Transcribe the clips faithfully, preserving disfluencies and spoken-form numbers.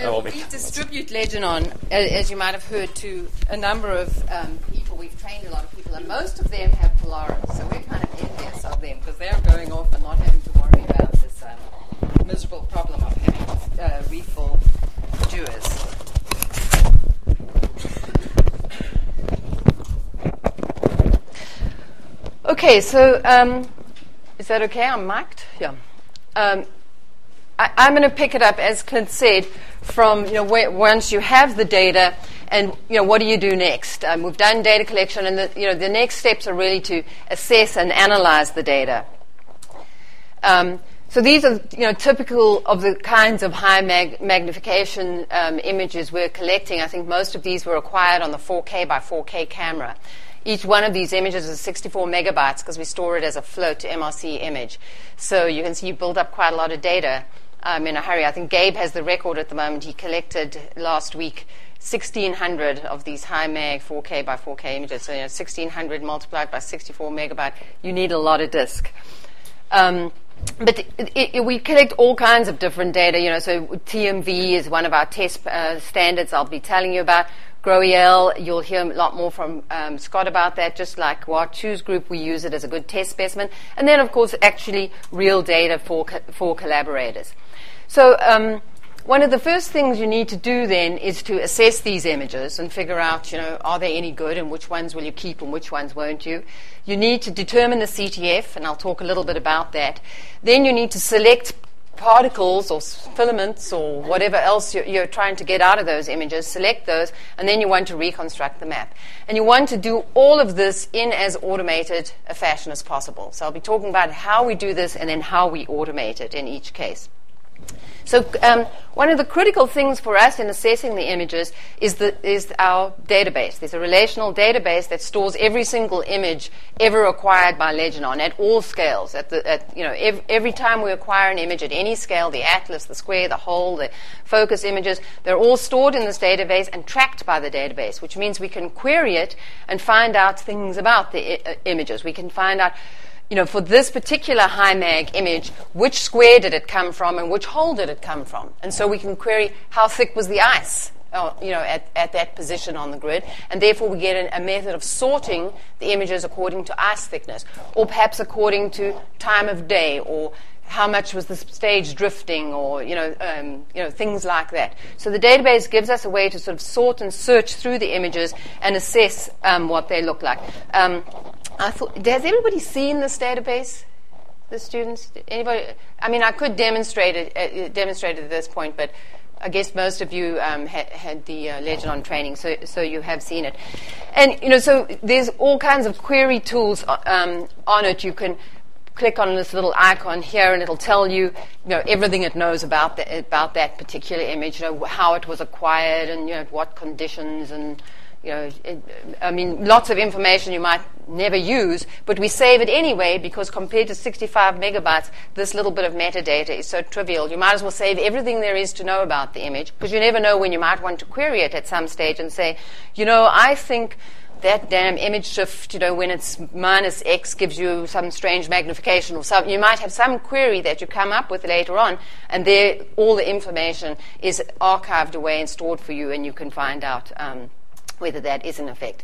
Uh, we distribute Leginon, as you might have heard, to a number of um, people. We've trained a lot of people, and most of them have Polaris. So we're kind of envious of them because they're going off and not having to worry about this um, miserable problem of having uh, refill dewars. Okay, so um, is that okay? I'm mic'd? Yeah. Um, I, I'm going to pick it up, as Clint said, from you know where, once you have the data, and you know what do you do next? Um, we've done data collection, and the, you know the next steps are really to assess and analyze the data. Um, so these are you know typical of the kinds of high mag- magnification um, images we're collecting. I think most of these were acquired on the four K by four K camera. Each one of these images is sixty-four megabytes because we store it as a float to M R C image. So you can see you build up quite a lot of data um, in a hurry. I think Gabe has the record at the moment. He collected last week sixteen hundred of these high mag four K by four K images. So you know, sixteen hundred multiplied by sixty-four megabyte, you need a lot of disk. Um, but it, it, we collect all kinds of different data. You know, so T M V is one of our test uh, standards I'll be telling you about. GrowEL, you'll hear a lot more from um, Scott about that. Just like Wah Chu's group, we use it as a good test specimen. And then, of course, actually real data for co- for collaborators. So um, one of the first things you need to do then is to assess these images and figure out, you know, are they any good and which ones will you keep and which ones won't you. You need to determine the C T F, and I'll talk a little bit about that. Then you need to select particles or filaments or whatever else you're, you're trying to get out of those images, select those, and then you want to reconstruct the map. And you want to do all of this in as automated a fashion as possible. So I'll be talking about how we do this and then how we automate it in each case. So um, one of the critical things for us in assessing the images is, the, is our database. There's a relational database that stores every single image ever acquired by Leginon at all scales. At the, at, you know, every, every time we acquire an image at any scale, the atlas, the square, the whole, the focus images, they're all stored in this database and tracked by the database, which means we can query it and find out things about the I- uh, images. We can find out, you know, for this particular high mag image, which square did it come from and which hole did it come from? And so we can query how thick was the ice, uh, you know, at, at that position on the grid. And therefore we get an, a method of sorting the images according to ice thickness, or perhaps according to time of day, or how much was the stage drifting, or, you know, um, you know, things like that. So the database gives us a way to sort of sort and search through the images and assess um, what they look like. Um, I thought, has everybody seen this database? The students? Anybody? I mean, I could demonstrate it, uh, demonstrate it at this point, but I guess most of you um, had, had the uh, Leginon training, so so you have seen it. And you know, so there's all kinds of query tools um, on it. You can click on this little icon here, and it'll tell you, you know, everything it knows about the, about that particular image. You know, how it was acquired, and you know, what conditions, and you know, it, I mean, lots of information you might never use, but we save it anyway because compared to sixty-five megabytes, this little bit of metadata is so trivial. You might as well save everything there is to know about the image, because you never know when you might want to query it at some stage and say, you know, I think that damn image shift, you know, when it's minus X gives you some strange magnification or something. You might have some query that you come up with later on, and there all the information is archived away and stored for you, and you can find out um, whether that is in effect.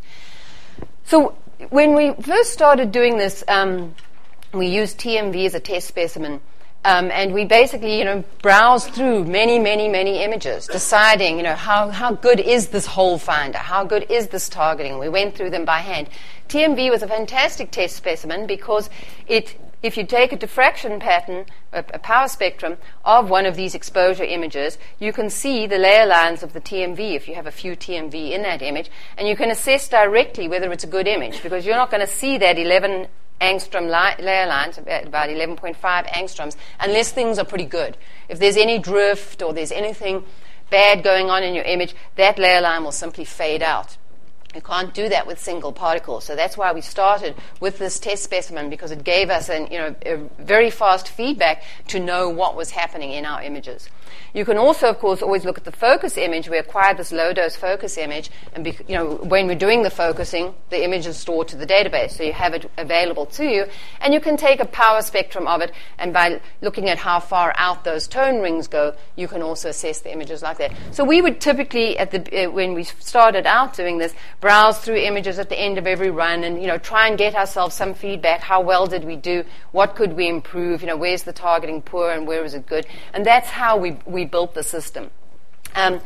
So when we first started doing this, um, we used T M V as a test specimen, um, and we basically, you know, browsed through many, many, many images, deciding, you know, how, how good is this hole finder? How good is this targeting? We went through them by hand. T M V was a fantastic test specimen because it, if you take a diffraction pattern, a, a power spectrum of one of these exposure images, you can see the layer lines of the T M V if you have a few T M V in that image, and you can assess directly whether it's a good image, because you're not going to see that eleven angstrom li- layer lines, about eleven point five angstroms, unless things are pretty good. If there's any drift or there's anything bad going on in your image, that layer line will simply fade out. You can't do that with single particles. So that's why we started with this test specimen, because it gave us an, you know, a very fast feedback to know what was happening in our images. You can also, of course, always look at the focus image. We acquired this low-dose focus image, and be, you know, when we're doing the focusing, the image is stored to the database, so you have it available to you, and you can take a power spectrum of it, and by looking at how far out those tone rings go, you can also assess the images like that. So we would typically, at the uh, when we started out doing this, browse through images at the end of every run, and you know, try and get ourselves some feedback. How well did we do? What could we improve? You know, where's the targeting poor, and where is it good? And that's how we we built the system. Um,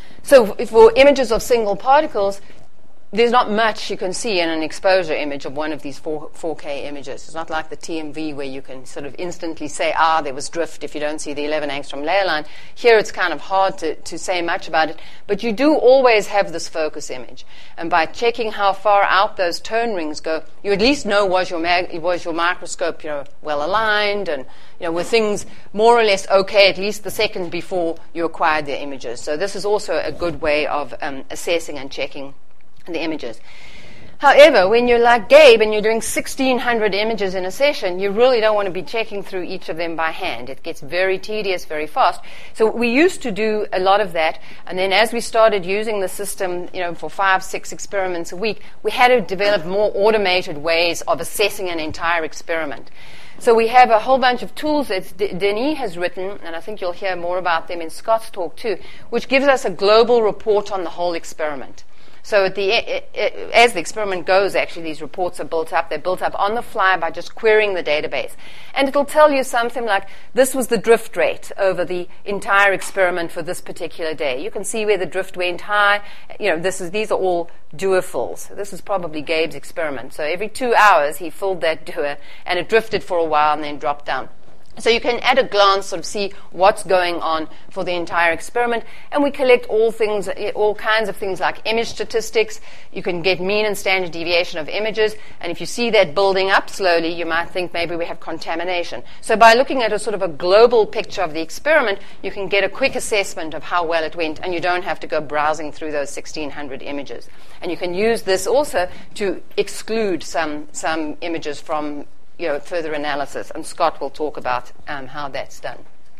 so for images of single particles, there's not much you can see in an exposure image of one of these four, 4K images. It's not like the T M V where you can sort of instantly say, ah, there was drift if you don't see the eleven angstrom layer line. Here it's kind of hard to, to say much about it, but you do always have this focus image. And by checking how far out those tone rings go, you at least know was your, mag- was your microscope, you know, well aligned, and you know, were things more or less okay at least the second before you acquired the images. So this is also a good way of um, assessing and checking the images. However, when you're like Gabe and you're doing sixteen hundred images in a session, you really don't want to be checking through each of them by hand. It gets very tedious very fast. So we used to do a lot of that, and then as we started using the system, you know, for five, six experiments a week, we had to develop more automated ways of assessing an entire experiment. So we have a whole bunch of tools that D- Denis has written, and I think you'll hear more about them in Scott's talk too, which gives us a global report on the whole experiment. So at the, it, it, as the experiment goes, actually, these reports are built up. They're built up on the fly by just querying the database. And it'll tell you something like, this was the drift rate over the entire experiment for this particular day. You can see where the drift went high. You know, this is these are all Dewar fills. This is probably Gabe's experiment. So every two hours, he filled that Dewar, and it drifted for a while and then dropped down. So you can, at a glance, sort of see what's going on for the entire experiment. And we collect all things, all kinds of things like image statistics. You can get mean and standard deviation of images. And if you see that building up slowly, you might think maybe we have contamination. So by looking at a sort of a global picture of the experiment, you can get a quick assessment of how well it went, and you don't have to go browsing through those sixteen hundred images. And you can use this also to exclude some, some images from You know, further analysis, and Scott will talk about um, how that's done.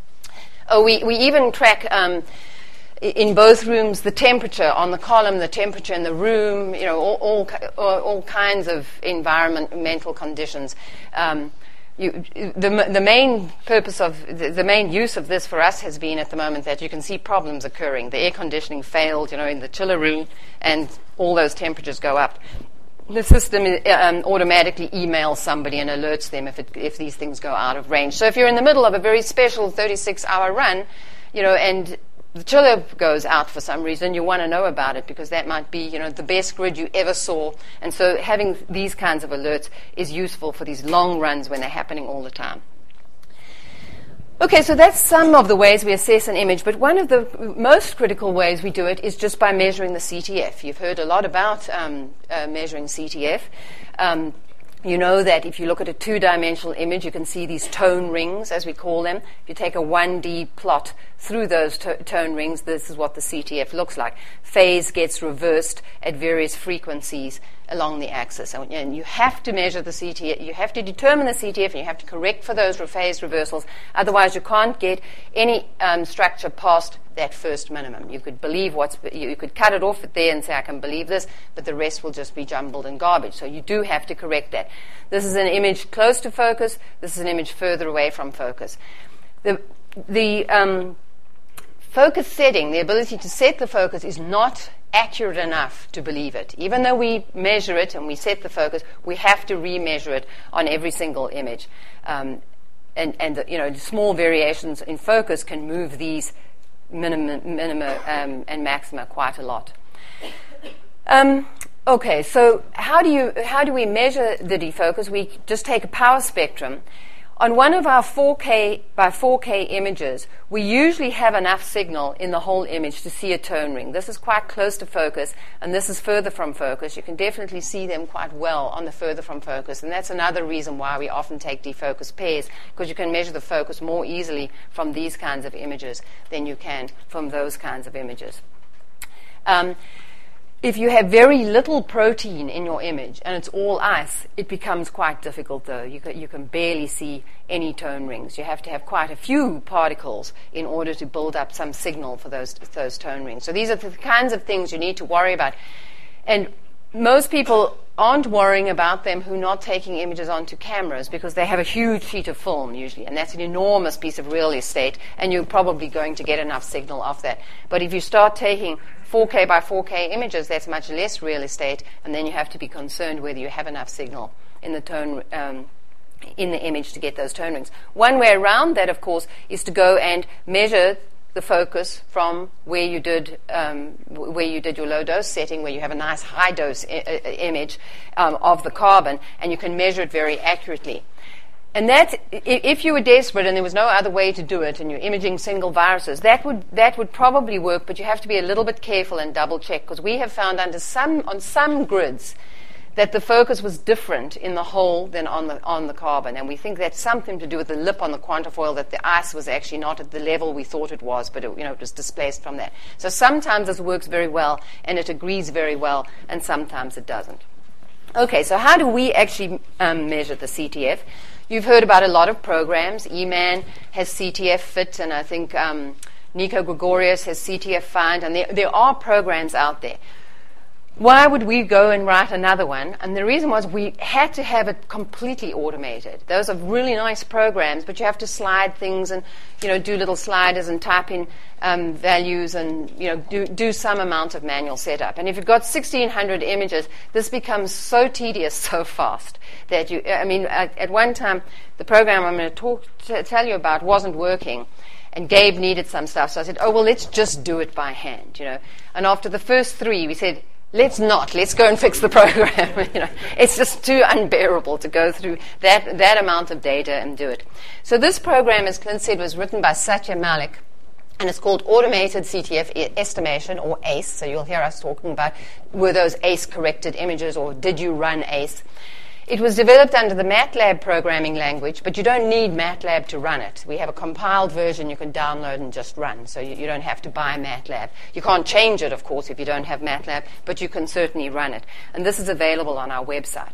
Oh, we, we even track um, in both rooms the temperature on the column, the temperature in the room, you know, all, all, all kinds of environmental conditions. Um, you, the, the main purpose of, the, the main use of this for us has been at the moment that you can see problems occurring. The air conditioning failed, you know, in the chiller room, and all those temperatures go up. The system um, automatically emails somebody and alerts them if, it, if these things go out of range. So if you're in the middle of a very special thirty-six hour run, you know, and the chiller goes out for some reason, you want to know about it, because that might be, you know, the best grid you ever saw. And so having these kinds of alerts is useful for these long runs when they're happening all the time. Okay, so that's some of the ways we assess an image, but one of the most critical ways we do it is just by measuring the C T F. You've heard a lot about um, uh, measuring C T F. Um, you know that if you look at a two-dimensional image, you can see these tone rings, as we call them. If you take a one D plot through those to- tone rings, this is what the C T F looks like. Phase gets reversed at various frequencies along the axis. And, and you have to measure the C T F, you have to determine the C T F, and you have to correct for those phase reversals. Otherwise, you can't get any um, structure past that first minimum. You could believe what's, you could cut it off at there and say, I can believe this, but the rest will just be jumbled and garbage. So you do have to correct that. This is an image close to focus. This is an image further away from focus. The, the um, focus setting, the ability to set the focus, is not accurate enough to believe it. Even though we measure it and we set the focus, we have to remeasure it on every single image. Um, and, and the, you know, small variations in focus can move these minima, minima um, and maxima quite a lot. Um, okay, so how do you how do we measure the defocus? We just take a power spectrum. On one of our four K by four K images, we usually have enough signal in the whole image to see a tone ring. This is quite close to focus, and this is further from focus. You can definitely see them quite well on the further from focus, and that's another reason why we often take defocus pairs, because you can measure the focus more easily from these kinds of images than you can from those kinds of images. Um, If you have very little protein in your image and it's all ice, it becomes quite difficult though. You can, you can barely see any tone rings. You have to have quite a few particles in order to build up some signal for those, those tone rings. So these are the kinds of things you need to worry about. And most people aren't worrying about them who are not taking images onto cameras because they have a huge sheet of film usually, and that's an enormous piece of real estate, and you're probably going to get enough signal off that. But if you start taking four K by four K images, that's much less real estate, and then you have to be concerned whether you have enough signal in the tone um, in the image to get those tone rings. One way around that, of course, is to go and measure the focus from where you did um, where you did your low dose setting, where you have a nice high dose I- I- image um, of the carbon, and you can measure it very accurately. And that, if you were desperate and there was no other way to do it, and you're imaging single viruses, that would that would probably work. But you have to be a little bit careful and double check, because we have found under some on some grids that the focus was different in the hole than on the on the carbon, and we think that's something to do with the lip on the quantifoil, that the ice was actually not at the level we thought it was, but it, you know, it was displaced from that. So sometimes this works very well and it agrees very well, and sometimes it doesn't. Okay, so how do we actually um, measure the C T F? You've heard about a lot of programs. E MAN has C T F Fit, and I think um, Nico Gregorius has C T F Find, and there, there are programs out there. Why would we go and write another one? And the reason was we had to have it completely automated. Those are really nice programs, but you have to slide things and, you know, do little sliders and type in um, values and, you know, do, do some amount of manual setup. And if you've got sixteen hundred images, this becomes so tedious so fast that you, I mean, at, at one time, the program I'm going to talk to tell you about wasn't working. And Gabe needed some stuff, so I said, oh, well, let's just do it by hand, you know. And after the first three, we said, let's not. Let's go and fix the program. you know, it's just too unbearable to go through that that amount of data and do it. So this program, as Clint said, was written by Satya Malik, and it's called Automated C T F Estimation, or ACE. So you'll hear us talking about, were those ACE-corrected images, or did you run ACE? It was developed under the MATLAB programming language, but you don't need MATLAB to run it. We have a compiled version you can download and just run, so you, you don't have to buy MATLAB. You can't change it, of course, if you don't have MATLAB, but you can certainly run it. And this is available on our website.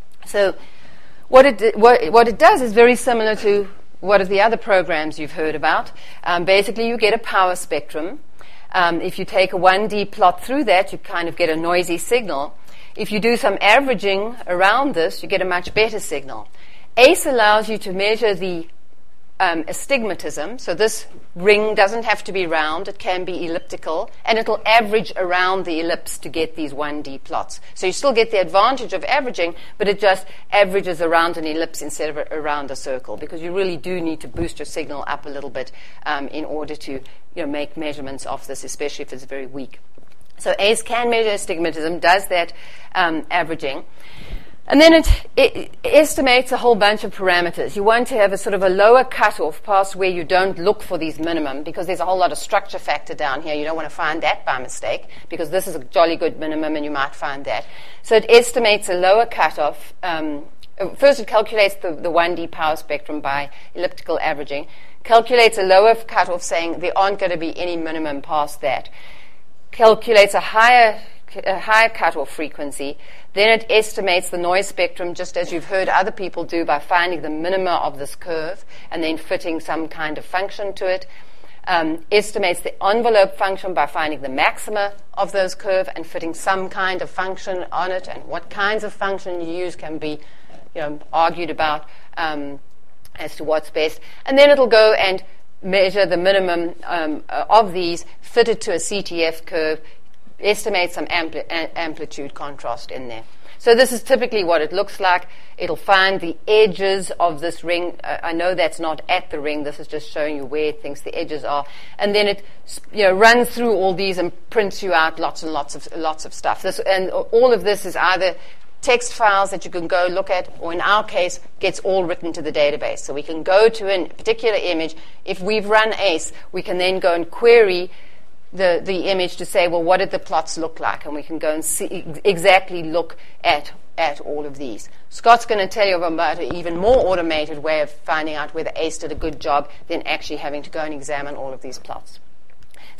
So what it, what, what it does is very similar to what are the other programs you've heard about. Um, basically, you get a power spectrum. Um, if you take a one D plot through that, you kind of get a noisy signal. If you do some averaging around this, you get a much better signal. ACE allows you to measure the um, astigmatism. So this ring doesn't have to be round. It can be elliptical. And it'll average around the ellipse to get these one D plots. So you still get the advantage of averaging, but it just averages around an ellipse instead of around a circle, because you really do need to boost your signal up a little bit um, in order to, you know, make measurements of this, especially if it's very weak. So ACE can measure astigmatism, does that um, averaging. And then it, it estimates a whole bunch of parameters. You want to have a sort of a lower cutoff past where you don't look for these minimum, because there's a whole lot of structure factor down here. You don't want to find that by mistake, because this is a jolly good minimum and you might find that. So it estimates a lower cutoff. Um, first it calculates the, the one D power spectrum by elliptical averaging, calculates a lower cutoff saying there aren't going to be any minimum past that, calculates a higher a higher cutoff frequency, then it estimates the noise spectrum, just as you've heard other people do, by finding the minima of this curve and then fitting some kind of function to it. Um, estimates the envelope function by finding the maxima of those curve and fitting some kind of function on it, and what kinds of function you use can be, you know, argued about um, as to what's best. And then it'll go and measure the minimum um, uh, of these, fit it to a C T F curve, estimate some ampli- a- amplitude contrast in there. So this is typically what it looks like. It'll find the edges of this ring. Uh, I know that's not at the ring. This is just showing you where it thinks the edges are. And then it, you know, runs through all these and prints you out lots and lots of lots of stuff. This, and all of this is either text files that you can go look at, or in our case, gets all written to the database. So we can go to a particular image. If we've run ACE, we can then go and query the, the image to say, well, what did the plots look like? And we can go and see, exactly look at, at all of these. Scott's going to tell you about an even more automated way of finding out whether ACE did a good job than actually having to go and examine all of these plots.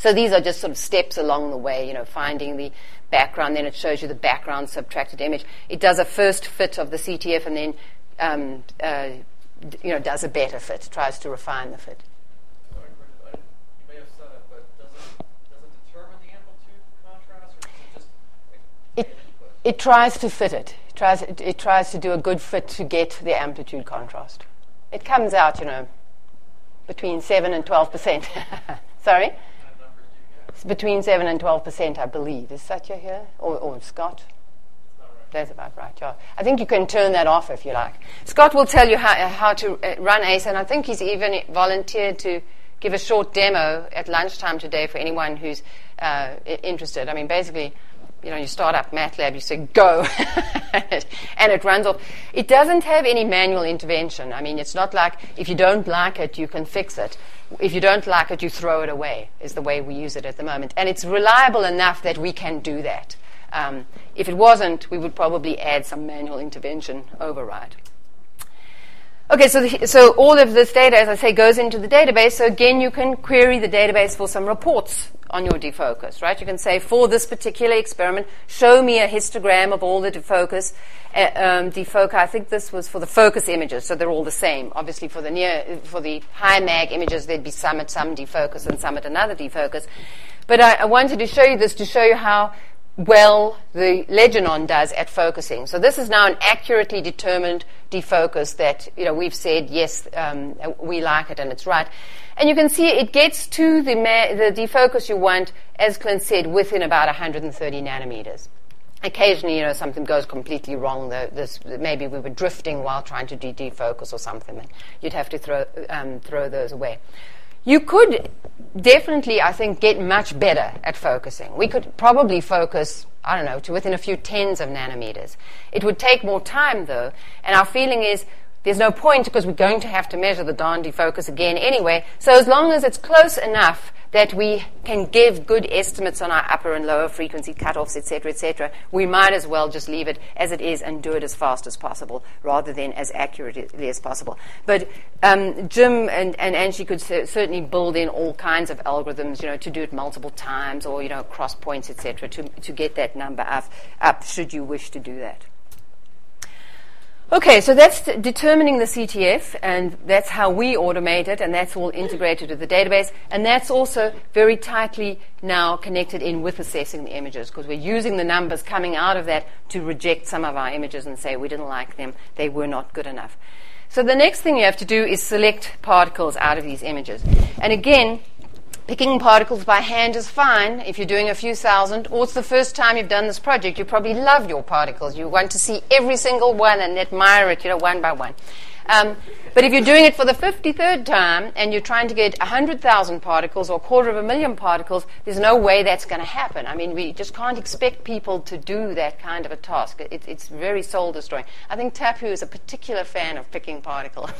So these are just sort of steps along the way, you know, finding the background, then it shows you the background subtracted image. It does a first fit of the C T F and then, um, uh, d- you know, does a better fit, tries to refine the fit. Sorry, I, you may have said it, but does it, does it determine the amplitude contrast, or does it just like, It, it tries to fit it. It tries, it, it tries to do a good fit to get the amplitude contrast. It comes out, you know, between seven and twelve percent. Sorry? It's between seven and twelve percent, I believe. Is Satya here? Or, or Scott? That's about right, yeah. I think you can turn that off if you like. Scott will tell you how, how to uh, run ACE, and I think he's even volunteered to give a short demo at lunchtime today for anyone who's uh, interested. I mean, basically, you know, you start up MATLAB, you say go, and it runs off. It doesn't have any manual intervention. I mean, it's not like if you don't like it, you can fix it. If you don't like it, you throw it away, is the way we use it at the moment. And it's reliable enough that we can do that. Um, if it wasn't, we would probably add some manual intervention override. Okay, so the, so all of this data, as I say, goes into the database. So again, you can query the database for some reports on your defocus, right? You can say, for this particular experiment, show me a histogram of all the defocus, uh, um, defoci. I think this was for the focus images, so they're all the same. Obviously, for the near, for the high mag images, there'd be some at some defocus and some at another defocus. But I, I wanted to show you this to show you how well the Leginon does at focusing. So this is now an accurately determined defocus that, you know, we've said, yes, um, we like it and it's right. And you can see it gets to the, ma- the defocus you want, as Clint said, within about one hundred thirty nanometers. Occasionally, you know, something goes completely wrong. The, this, maybe we were drifting while trying to de- defocus or something, and you'd have to throw, um, throw those away. You could definitely, I think, get much better at focusing. We could probably focus, I don't know, to within a few tens of nanometers. It would take more time, though, and our feeling is there's no point because we're going to have to measure the darn defocus again anyway. So as long as it's close enough that we can give good estimates on our upper and lower frequency cutoffs, et cetera, et cetera, we might as well just leave it as it is and do it as fast as possible rather than as accurately as possible. But um, Jim and, and Angie could cer- certainly build in all kinds of algorithms, you know, to do it multiple times or, you know, cross points, et cetera, to, to get that number up, up should you wish to do that. Okay, so that's t- determining the C T F, and that's how we automate it, and that's all integrated with the database, and that's also very tightly now connected in with assessing the images, because we're using the numbers coming out of that to reject some of our images and say we didn't like them, they were not good enough. So the next thing you have to do is select particles out of these images. And again, picking particles by hand is fine if you're doing a few thousand, or it's the first time you've done this project. You probably love your particles. You want to see every single one and admire it, you know, one by one. Um, but if you're doing it for the fifty-third time and you're trying to get one hundred thousand particles or a quarter of a million particles, there's no way that's going to happen. I mean, we just can't expect people to do that kind of a task. It, it's very soul-destroying. I think Tapu is a particular fan of picking particles.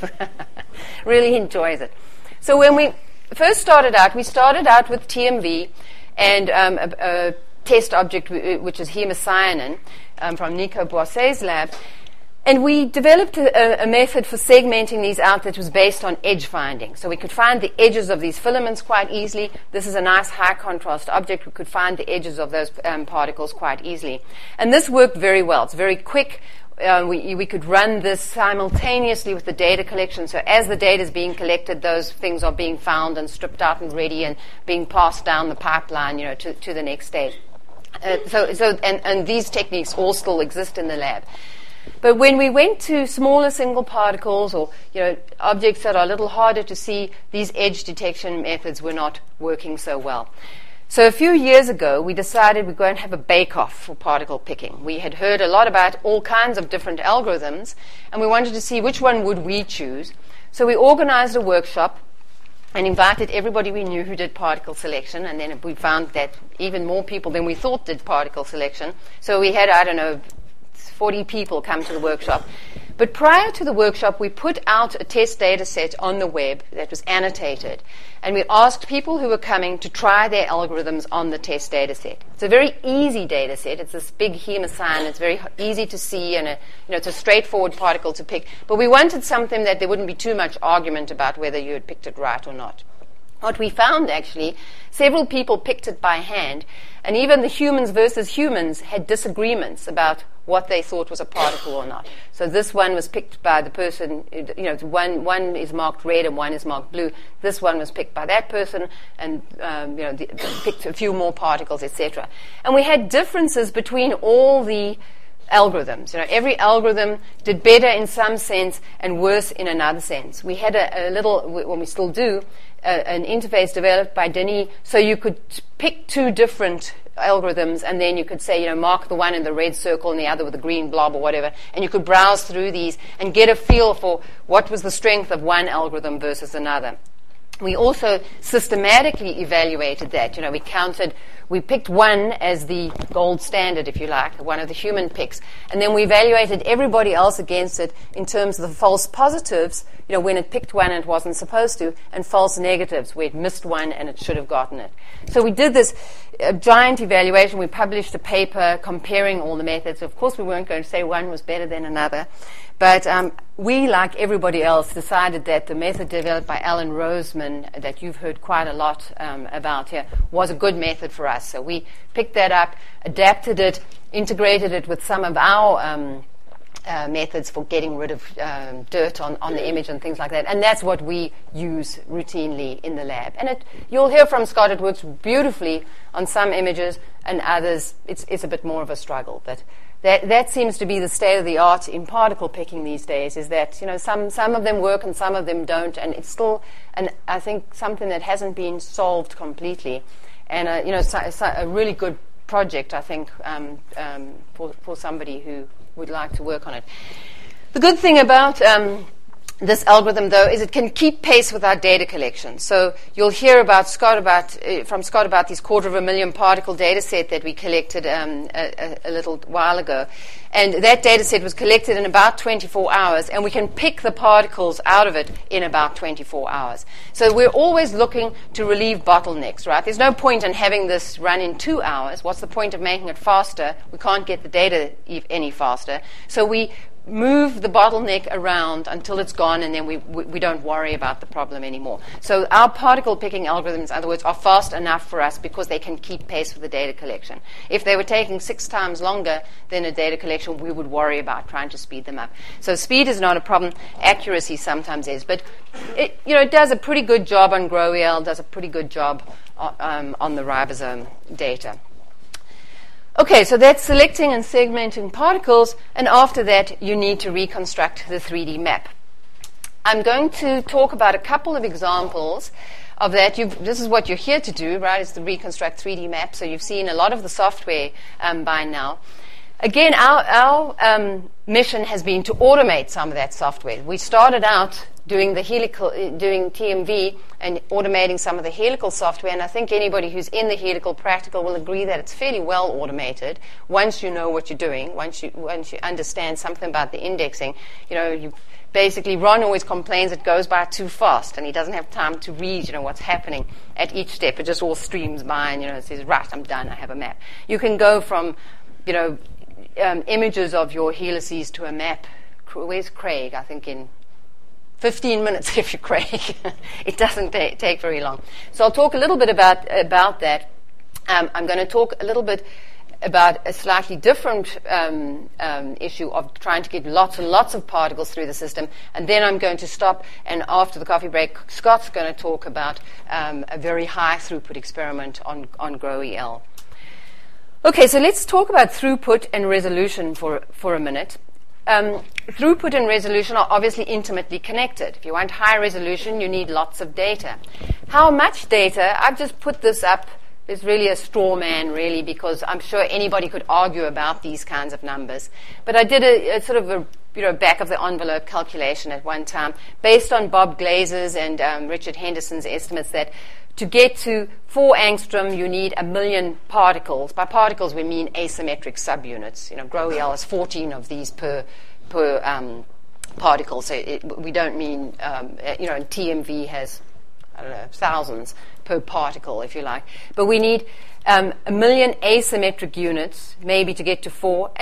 Really enjoys it. So when we first started out, we started out with T M V and um, a, a test object w- which is hemocyanin um, from Nico Boisset's lab. And we developed a, a method for segmenting these out that was based on edge finding. So we could find the edges of these filaments quite easily. This is a nice high contrast object. We could find the edges of those um, particles quite easily. And this worked very well. It's very quick. Uh, we, we could run this simultaneously with the data collection. So as the data is being collected, those things are being found and stripped out and ready and being passed down the pipeline, you know, to, to the next stage. Uh, so, so and, and these techniques all still exist in the lab. But when we went to smaller single particles or, you know, objects that are a little harder to see, these edge detection methods were not working so well. So a few years ago, we decided we're going to have a bake-off for particle picking. We had heard a lot about all kinds of different algorithms, and we wanted to see which one would we choose. So we organized a workshop and invited everybody we knew who did particle selection, and then we found that even more people than we thought did particle selection. So we had, I don't know, forty people come to the workshop. But prior to the workshop, we put out a test data set on the web that was annotated. And we asked people who were coming to try their algorithms on the test data set. It's a very easy data set. It's this big hemocyan. It's very easy to see, and a, you know, it's a straightforward particle to pick. But we wanted something that there wouldn't be too much argument about whether you had picked it right or not. what we found actually, several people picked it by hand, and even the humans versus humans had disagreements about what they thought was a particle or not. So this one was picked by the person, you know, one one is marked red and one is marked blue. This one was picked by that person, and um, you know, the, picked a few more particles, et cetera. And we had differences between all the algorithms. You know, every algorithm did better in some sense and worse in another sense. We had a, a little, when we still do, uh, an interface developed by Denis, so you could pick two different algorithms, and then you could say, you know, mark the one in the red circle and the other with the green blob or whatever, and you could browse through these and get a feel for what was the strength of one algorithm versus another. We also systematically evaluated that. You know, we counted, we picked one as the gold standard, if you like, one of the human picks, and then we evaluated everybody else against it in terms of the false positives, you know, when it picked one and it wasn't supposed to, and false negatives, where it missed one and it should have gotten it. So we did this uh, giant evaluation. We published a paper comparing all the methods. Of course, we weren't going to say one was better than another. But um, we, like everybody else, decided that the method developed by Alan Roseman, that you've heard quite a lot um, about here, was a good method for us. So we picked that up, adapted it, integrated it with some of our um, uh, methods for getting rid of um, dirt on, on the image and things like that. And that's what we use routinely in the lab. And it, you'll hear from Scott, it works beautifully on some images, and others it's, it's a bit more of a struggle. But That, that seems to be the state of the art in particle picking these days, is that, you know, some, some of them work and some of them don't, and it's still, and I think, something that hasn't been solved completely. And, uh, you know, so, so a really good project, I think, um, um, for, for somebody who would like to work on it. The good thing about um, this algorithm, though, is it can keep pace with our data collection. So you'll hear about Scott about uh, from Scott about this quarter of a million particle data set that we collected um, a, a little while ago. And that data set was collected in about twenty-four hours, and we can pick the particles out of it in about twenty-four hours. So we're always looking to relieve bottlenecks, right? There's no point in having this run in two hours. What's the point of making it faster? We can't get the data e- any faster. So we move the bottleneck around until it's gone, and then we, we we don't worry about the problem anymore. So our particle picking algorithms, in other words, are fast enough for us because they can keep pace with the data collection. If they were taking six times longer than a data collection, we would worry about trying to speed them up. So speed is not a problem. Accuracy sometimes is, but it you know it does a pretty good job on GrowEL, does a pretty good job on, um, on the ribosome data. Okay, so that's selecting and segmenting particles, and after that you need to reconstruct the three D map. I'm going to talk about a couple of examples of that. You've, this is what you're here to do, right, is to reconstruct three D map, so you've seen a lot of the software um, by now. Again, our, our um, mission has been to automate some of that software. We started out doing the helical, uh, doing T M V and automating some of the helical software, and I think anybody who's in the helical practical will agree that it's fairly well automated once you know what you're doing, once you once you understand something about the indexing. You know, you basically, Ron always complains it goes by too fast, and he doesn't have time to read, you know, what's happening at each step. It just all streams by, and, you know, it says, right, I'm done, I have a map. You can go from, you know, um, images of your helices to a map. Where's Craig? I think in fifteen minutes if you're Craig. It doesn't ta- take very long. So I'll talk a little bit about about that. Um, I'm going to talk a little bit about a slightly different um, um, issue of trying to get lots and lots of particles through the system, and then I'm going to stop, and after the coffee break, Scott's going to talk about um, a very high throughput experiment on, on GrowEL. Okay, so let's talk about throughput and resolution for, for a minute. Um, throughput and resolution are obviously intimately connected. If you want high resolution, you need lots of data. How much data? I've just put this up. It's really a straw man, really, because I'm sure anybody could argue about these kinds of numbers. But I did a, a sort of a you know, back of the envelope calculation at one time based on Bob Glazer's and um, Richard Henderson's estimates that to get to four angstrom, you need a million particles. By particles, we mean asymmetric subunits. You know, GrowEL has fourteen of these per per um, particle. So it, we don't mean, um, you know, and T M V has, I don't know, thousands per particle, if you like. But we need um, a million asymmetric units, maybe, to get to four. And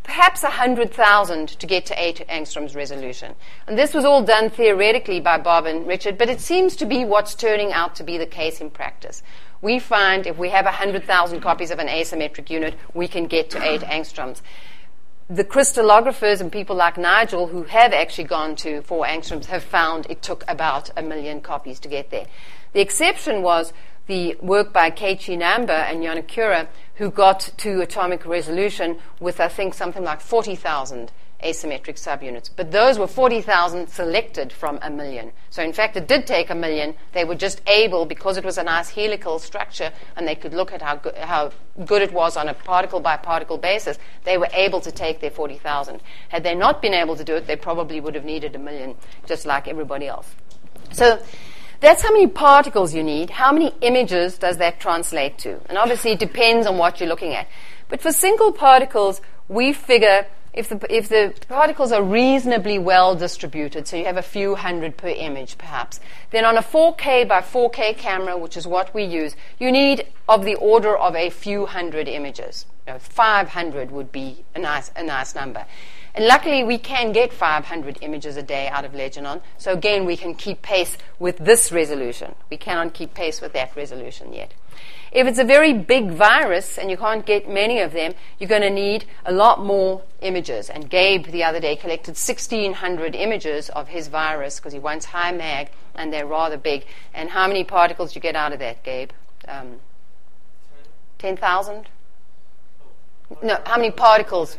perhaps one hundred thousand to get to eight angstroms resolution. And this was all done theoretically by Bob and Richard, but it seems to be what's turning out to be the case in practice. We find if we have one hundred thousand copies of an asymmetric unit, we can get to eight angstroms. The crystallographers and people like Nigel, who have actually gone to four angstroms, have found it took about a million copies to get there. The exception was the work by Keiichi Namba and Yonakura, who got to atomic resolution with, I think, something like forty thousand asymmetric subunits. But those were forty thousand selected from a million. So, in fact, it did take a million. They were just able, because it was a nice helical structure, and they could look at how, go- how good it was on a particle-by-particle basis, they were able to take their forty thousand. Had they not been able to do it, they probably would have needed a million, just like everybody else. So, that's how many particles you need. How many images does that translate to? And obviously it depends on what you're looking at. But for single particles, we figure if the, if the particles are reasonably well distributed, so you have a few hundred per image perhaps, then on a four K by four K camera, which is what we use, you need of the order of a few hundred images. You know, five hundred would be a nice, a nice number. And luckily, we can get five hundred images a day out of Legion. So again, we can keep pace with this resolution. We cannot keep pace with that resolution yet. If it's a very big virus and you can't get many of them, you're going to need a lot more images. And Gabe, the other day, collected sixteen hundred images of his virus because he wants high mag, and they're rather big. And how many particles do you get out of that, Gabe? Um, ten thousand? No, how many particles?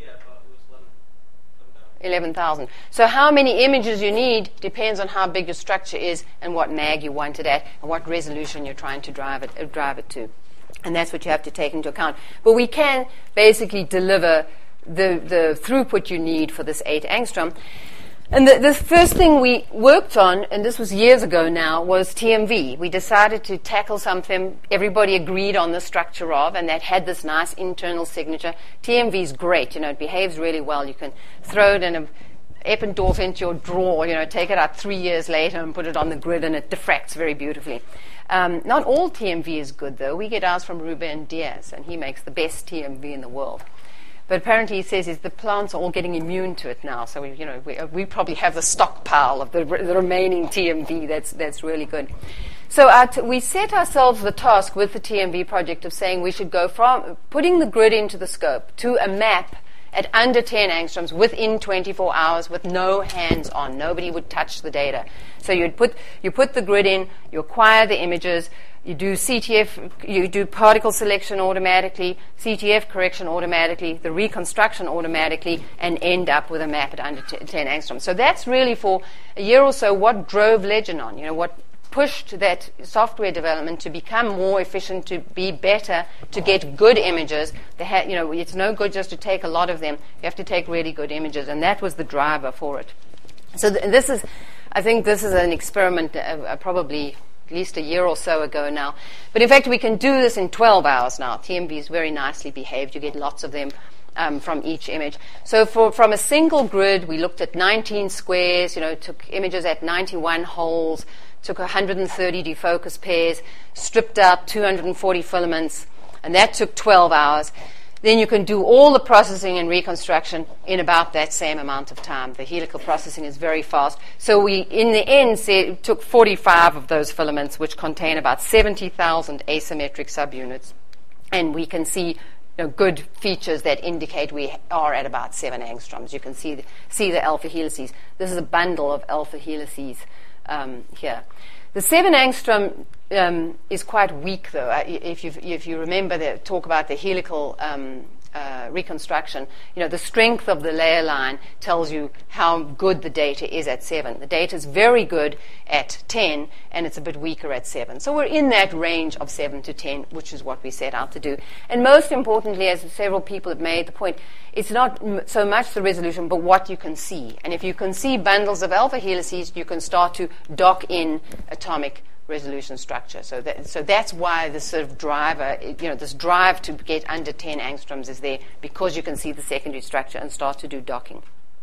eleven thousand. So how many images you need depends on how big your structure is and what mag you want it at and what resolution you're trying to drive it, uh, drive it to. And that's what you have to take into account. But we can basically deliver the, the throughput you need for this eight angstrom. And the, the first thing we worked on, and this was years ago now, was T M V. We decided to tackle something everybody agreed on the structure of, and that had this nice internal signature. T M V is great. You know, it behaves really well. You can throw it in a Eppendorf into your drawer, you know, take it out three years later and put it on the grid, and it diffracts very beautifully. Um, not all T M V is good, though. We get ours from Ruben Diaz, and he makes the best T M V in the world. But apparently he says is the plants are all getting immune to it now. So we, you know, we, uh, we probably have the stockpile of the, re- the remaining T M V. That's that's really good. So our t- we set ourselves the task with the T M V project of saying we should go from putting the grid into the scope to a map at under ten angstroms within twenty-four hours with no hands on. Nobody would touch the data. So you'd put you put the grid in, you acquire the images. You do C T F, you do particle selection automatically, C T F correction automatically, the reconstruction automatically, and end up with a map at under ten angstroms. So that's really for a year or so what drove Legion, you know, what pushed that software development to become more efficient, to be better, to get good images. They ha- you know, it's no good just to take a lot of them. You have to take really good images, and that was the driver for it. So th- this is, I think this is an experiment uh, uh, probably at least a year or so ago now. But in fact, we can do this in twelve hours now. T M V is very nicely behaved. You get lots of them um, from each image. So for, from a single grid, we looked at nineteen squares, you know, took images at ninety-one holes, took one hundred thirty defocus pairs, stripped out two hundred forty filaments, and that took twelve hours. Then you can do all the processing and reconstruction in about that same amount of time. The helical processing is very fast. So we, in the end, said, took forty-five of those filaments, which contain about seventy thousand asymmetric subunits. And we can see, you know, good features that indicate we are at about seven angstroms. You can see the, see the alpha helices. This is a bundle of alpha helices um, here. The seven angstrom um, is quite weak, though. Uh, if, you if you remember the talk about the helical um, uh, reconstruction, you know, the strength of the layer line tells you how good the data is at seven. The data is very good at ten, and it's a bit weaker at seven. So we're in that range of seven to ten, which is what we set out to do. And most importantly, as several people have made the point, it's not m- so much the resolution, but what you can see. And if you can see bundles of alpha helices, you can start to dock in atomic resolution structure. So that, so that's why this sort of driver, you know, this drive to get under ten angstroms is there, because you can see the secondary structure and start to do docking.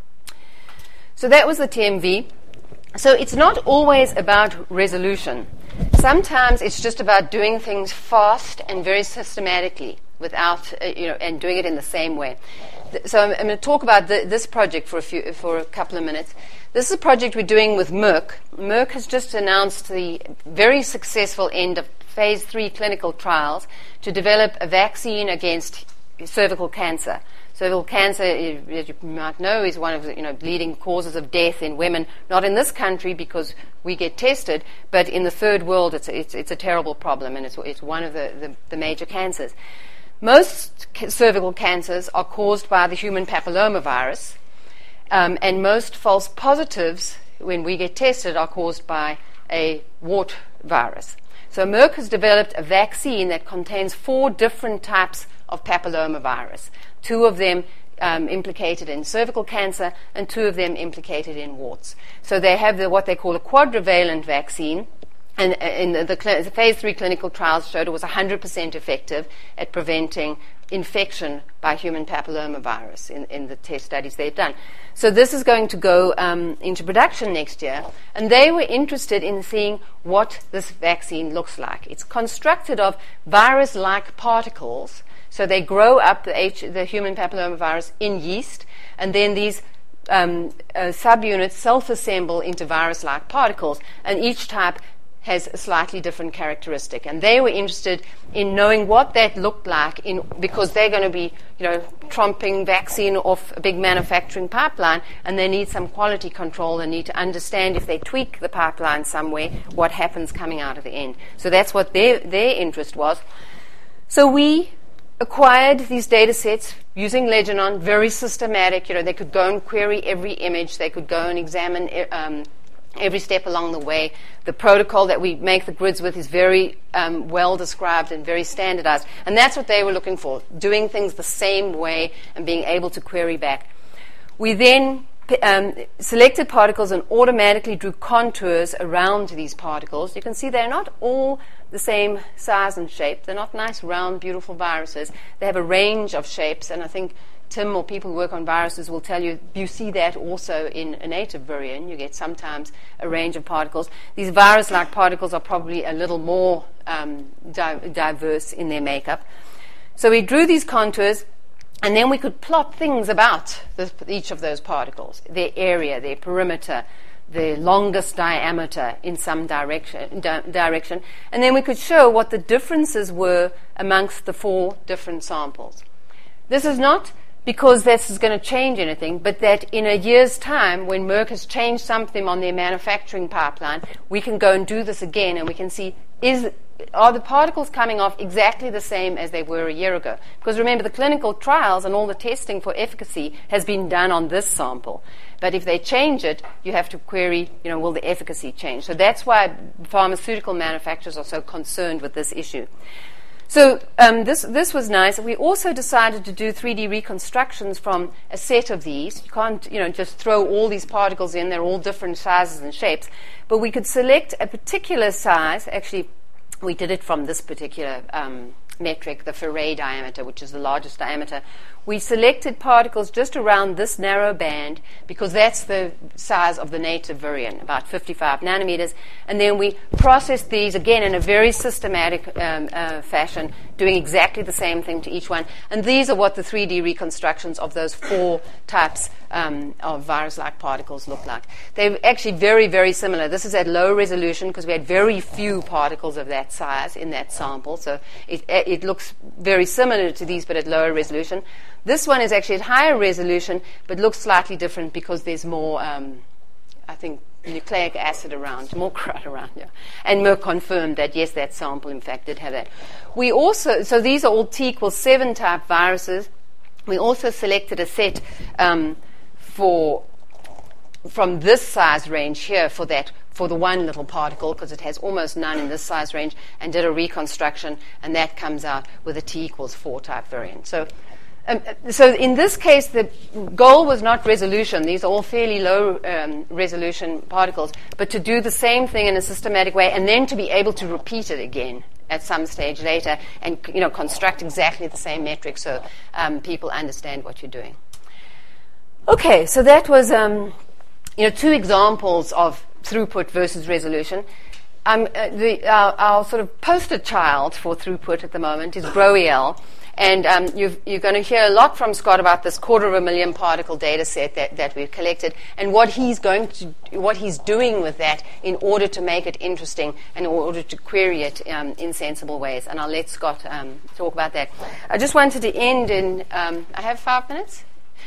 So that was the T M V. So it's not always about resolution. Sometimes it's just about doing things fast and very systematically. without, uh, you know, and doing it in the same way. Th- so I'm, I'm going to talk about the, this project for a few, for a couple of minutes. This is a project we're doing with Merck. Merck has just announced the very successful end of phase three clinical trials to develop a vaccine against cervical cancer. Cervical cancer, as you might know, is one of the you know, leading causes of death in women, not in this country because we get tested, but in the third world it's a, it's, it's a terrible problem, and it's, it's one of the, the, the major cancers. Most ca- cervical cancers are caused by the human papillomavirus, um, and most false positives, when we get tested, are caused by a wart virus. So Merck has developed a vaccine that contains four different types of papillomavirus. Two of them um, implicated in cervical cancer and two of them implicated in warts. So they have the, what they call a quadrivalent vaccine, and uh, in the, the, cl- the phase three clinical trials showed it was one hundred percent effective at preventing infection by human papillomavirus in, in the test studies they've done. So this is going to go um, into production next year, and they were interested in seeing what this vaccine looks like. It's constructed of virus-like particles. So they grow up the, H, the human papillomavirus in yeast, and then these um, uh, subunits self-assemble into virus-like particles, and each type has a slightly different characteristic. And they were interested in knowing what that looked like, in, because they're going to be, you know, trumping vaccine off a big manufacturing pipeline, and they need some quality control. They need to understand if they tweak the pipeline some way, what happens coming out of the end. So that's what their their interest was. So we acquired these data sets using Leginon, very systematic. You know, they could go and query every image. They could go and examine um, every step along the way. The protocol that we make the grids with is very um, well described and very standardized. And that's what they were looking for, doing things the same way and being able to query back. We then um, selected particles and automatically drew contours around these particles. You can see they're not all the same size and shape. They're not nice, round, beautiful viruses. They have a range of shapes, and I think Tim or people who work on viruses will tell you you see that also in a native virion. You get sometimes a range of particles. These virus-like particles are probably a little more um, di- diverse in their makeup. So we drew these contours, and then we could plot things about this, each of those particles, their area, their perimeter, the longest diameter in some direction, di- direction, and then we could show what the differences were amongst the four different samples. This is not because this is going to change anything, but that in a year's time, when Merck has changed something on their manufacturing pipeline, we can go and do this again, and we can see, is are the particles coming off exactly the same as they were a year ago? Because remember, the clinical trials and all the testing for efficacy has been done on this sample. But if they change it, you have to query, you know, will the efficacy change? So that's why pharmaceutical manufacturers are so concerned with this issue. So um, this this was nice. We also decided to do three D reconstructions from a set of these. You can't, you know, just throw all these particles in. They're all different sizes and shapes. But we could select a particular size. Actually, we did it from this particular um, metric, the Ferret diameter, which is the largest diameter. We selected particles just around this narrow band because that's the size of the native virion, about fifty-five nanometers. And then we processed these, again, in a very systematic um, uh, fashion, doing exactly the same thing to each one. And these are what the three D reconstructions of those four types um, of virus-like particles look like. They're actually very, very similar. This is at low resolution because we had very few particles of that size in that sample. So it, it looks very similar to these, but at lower resolution. This one is actually at higher resolution, but looks slightly different because there's more, um, I think, nucleic acid around, more crud around, yeah. And Merck confirmed that, yes, that sample, in fact, did have that. We also, so these are all T equals seven type viruses. We also selected a set um, for from this size range here for that, for the one little particle, because it has almost none in this size range, and did a reconstruction, and that comes out with a T equals four type variant. So Um, so in this case, the goal was not resolution. These are all fairly low um, resolution particles, but to do the same thing in a systematic way and then to be able to repeat it again at some stage later and, you know, construct exactly the same metric so um, people understand what you're doing. Okay, so that was um, you know, two examples of throughput versus resolution. I'm, uh, the, uh, our sort of poster child for throughput at the moment is GrowEL. And um, you've, you're going to hear a lot from Scott about this quarter of a million particle data set that, that we've collected and what he's going to, what he's doing with that in order to make it interesting and in order to query it um, in sensible ways. And I'll let Scott um, talk about that. I just wanted to end in, um, I have five minutes,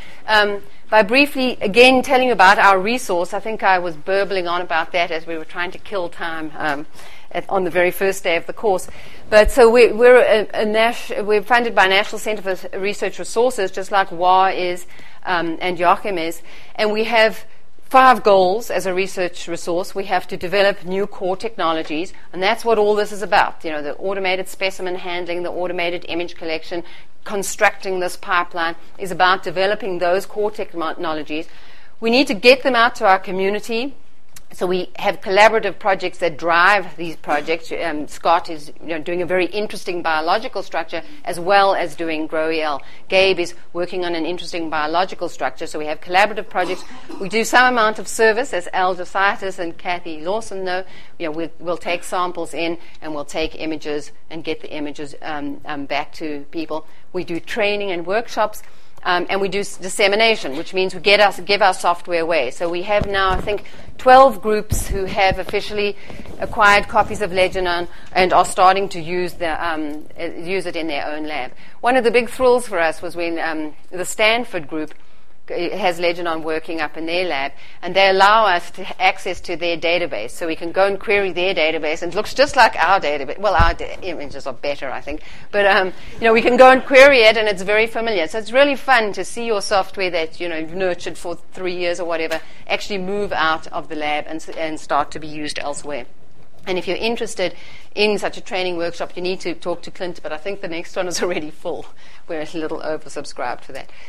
um, by briefly, again, telling you about our resource. I think I was burbling on about that as we were trying to kill time um, At, on the very first day of the course. But so we, we're a, a Nash, we're funded by National Center for Research Resources, just like W A R is um, and Joachim is. And we have five goals as a research resource. We have to develop new core technologies, and that's what all this is about. You know, the automated specimen handling, the automated image collection, constructing this pipeline is about developing those core technologies. We need to get them out to our community. So we have collaborative projects that drive these projects. Um, Scott is you know, doing a very interesting biological structure as well as doing GrowEL. Gabe is working on an interesting biological structure. So we have collaborative projects. We do some amount of service, as Al Jositis and Kathy Lawson know. You know we'll, we'll take samples in and we'll take images and get the images um, um, back to people. We do training and workshops. Um, and we do s- dissemination, which means we get us, give our software away. So we have now, I think, twelve groups who have officially acquired copies of Leginon and are starting to use the um, uh, use it in their own lab. One of the big thrills for us was when um, the Stanford group has Leginon working up in their lab, and they allow us to access to their database, so we can go and query their database, and it looks just like our database. Well, our da- images are better, I think, but um, you know, we can go and query it, and it's very familiar. So it's really fun to see your software that you know you've nurtured for three years or whatever actually move out of the lab and, and start to be used elsewhere. And if you're interested in such a training workshop, you need to talk to Clint, but I think the next one is already full. We're a little oversubscribed for that.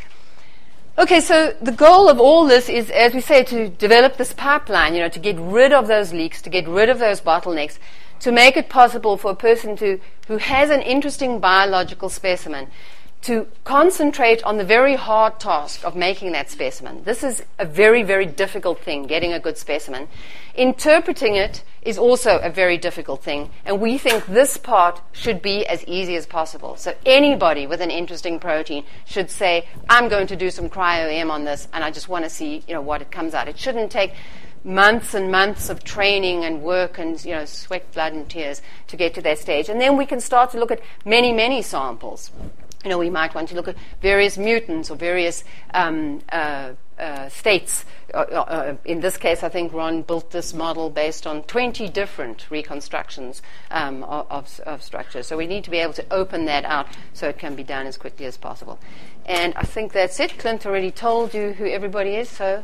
Okay, so the goal of all this is, as we say, to develop this pipeline, you know, to get rid of those leaks, to get rid of those bottlenecks, to make it possible for a person to, who has an interesting biological specimen to concentrate on the very hard task of making that specimen. This is a very, very difficult thing, getting a good specimen. Interpreting it is also a very difficult thing, and we think this part should be as easy as possible. So anybody with an interesting protein should say, I'm going to do some cryo-M on this, and I just want to see, you know, what it comes out. It shouldn't take months and months of training and work and, you know, sweat, blood, and tears to get to that stage. And then we can start to look at many, many samples. You know, we might want to look at various mutants or various um, uh, uh, states. Uh, uh, in this case, I think Ron built this model based on twenty different reconstructions um, of, of structures. So we need to be able to open that out so it can be done as quickly as possible. And I think that's it. Clint already told you who everybody is, so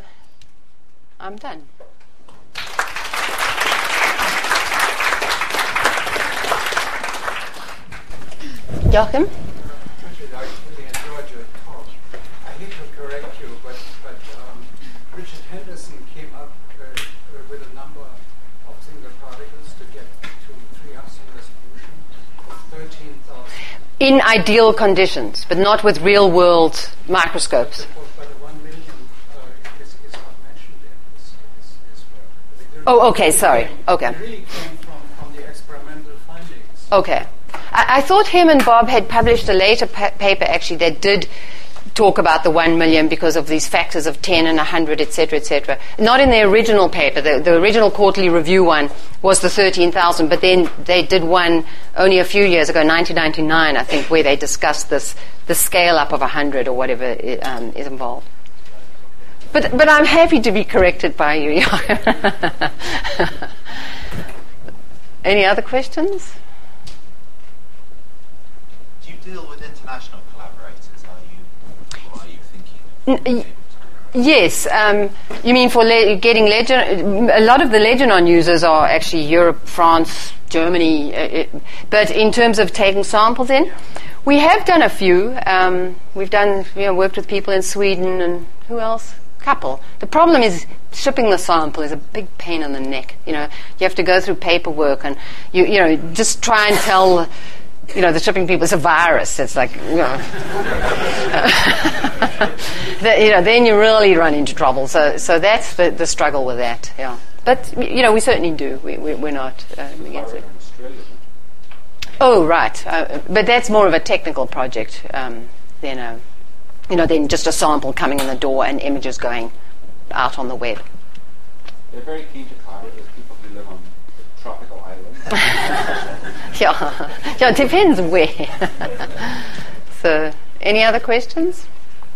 I'm done. Joachim? I really enjoyed your talk. I hate to correct you, but, but um, Richard Henderson came up uh, uh, with a number of single particles to get to three Hubson resolution of thirteen thousand. In ideal conditions, but not with real-world microscopes. But the one million uh, is, is not mentioned in this, this, this work. Oh, okay, sorry. Okay. It really came from, from the experimental findings. Okay. I, I thought him and Bob had published a later pa- paper, actually, that did talk about the one million because of these factors of ten and one hundred, et cetera, et cetera. Not in the original paper. The, the original quarterly review one was the thirteen thousand, but then they did one only a few years ago, nineteen ninety-nine, I think, where they discussed this, the scale-up of one hundred or whatever um, is involved. But, but I'm happy to be corrected by you. Any other questions? Do you deal with international collaborators? Are you, or are you thinking? N- yes. Um, you mean for le- getting Legion? A lot of the Leginon users are actually Europe, France, Germany. Uh, it, but in terms of taking samples in, we have done a few. Um, we've done, you know, worked with people in Sweden and who else? Couple. The problem is shipping the sample is a big pain in the neck. You know, you have to go through paperwork, and you you know just try and tell. You know, the shipping people, it's a virus. It's like, you know, the, you know, then you really run into trouble. So, so that's the, the struggle with that. Yeah. but you know, we certainly do. We, we, we're not um, against it. In Australia, isn't it? Oh, right. Uh, but that's more of a technical project um, than a, you know, than just a sample coming in the door and images going out on the web. They're very keen to collaborate with people who live on tropical islands. yeah, yeah. It depends where. So, any other questions?